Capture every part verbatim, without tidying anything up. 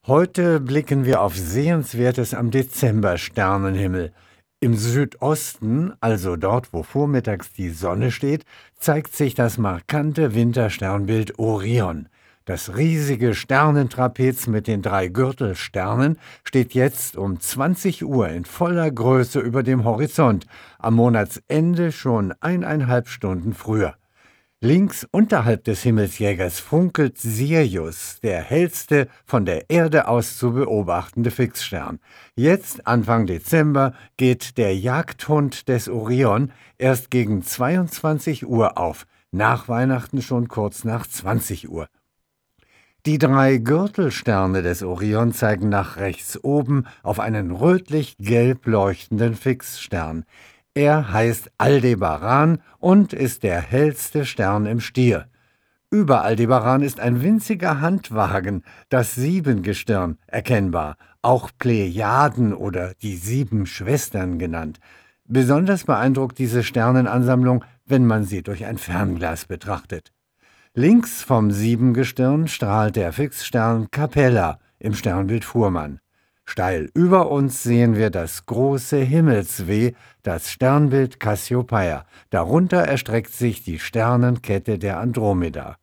Heute blicken wir auf Sehenswertes am Dezembersternenhimmel. Im Südosten, also dort, wo vormittags die Sonne steht, zeigt sich das markante Wintersternbild Orion. Das riesige Sternentrapez mit den drei Gürtelsternen steht jetzt um zwanzig Uhr in voller Größe über dem Horizont, am Monatsende schon eineinhalb Stunden früher. Links unterhalb des Himmelsjägers funkelt Sirius, der hellste von der Erde aus zu beobachtende Fixstern. Jetzt, Anfang Dezember, geht der Jagdhund des Orion erst gegen zweiundzwanzig Uhr auf, nach Weihnachten schon kurz nach zwanzig Uhr. Die drei Gürtelsterne des Orion zeigen nach rechts oben auf einen rötlich-gelb leuchtenden Fixstern. Er heißt Aldebaran und ist der hellste Stern im Stier. Über Aldebaran ist ein winziger Handwagen, das Siebengestirn, erkennbar, auch Plejaden oder die Sieben Schwestern genannt. Besonders beeindruckt diese Sternenansammlung, wenn man sie durch ein Fernglas betrachtet. Links vom Siebengestirn strahlt der Fixstern Capella im Sternbild Fuhrmann. Steil über uns sehen wir das große Himmelsweh, das Sternbild Cassiopeia. Darunter erstreckt sich die Sternenkette der Andromeda.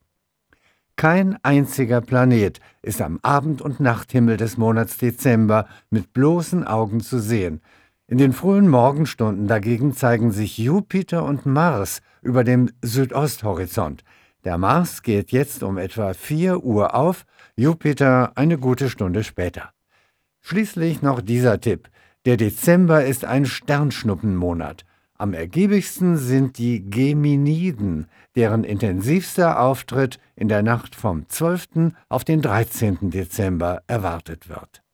Kein einziger Planet ist am Abend- und Nachthimmel des Monats Dezember mit bloßen Augen zu sehen. In den frühen Morgenstunden dagegen zeigen sich Jupiter und Mars über dem Südosthorizont. Der Mars geht jetzt um etwa vier Uhr auf, Jupiter eine gute Stunde später. Schließlich noch dieser Tipp. Der Dezember ist ein Sternschnuppenmonat. Am ergiebigsten sind die Geminiden, deren intensivster Auftritt in der Nacht vom zwölften auf den dreizehnten Dezember erwartet wird.